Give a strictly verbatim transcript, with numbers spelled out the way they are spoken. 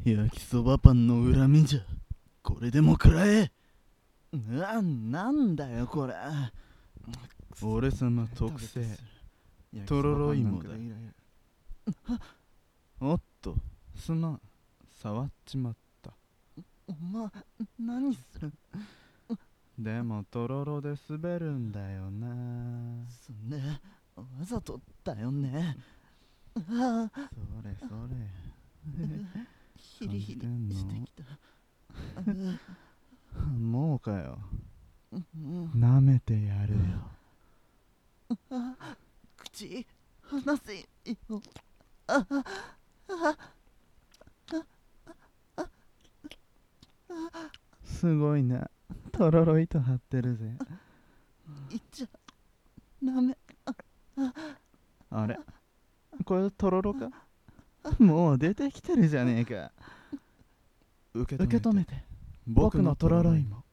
焼きそばパンの恨みじゃ。これでも食らえ。な、なんだよこれ。俺様特製とろろ芋だ。おっと、すまん、触っちまった。お前、何する。でもとろろで滑るんだよな。そんね、わざとだよね。ああ、それそれ。ヒリヒリしてきた。もうかよ。なめてやるよ。口離せよ。あああすごいな。とろろ糸張ってるぜ。いっちゃダメ。あれ、これとろろか。もう出てきてるじゃねえか。受け止めて、僕のとろろ芋。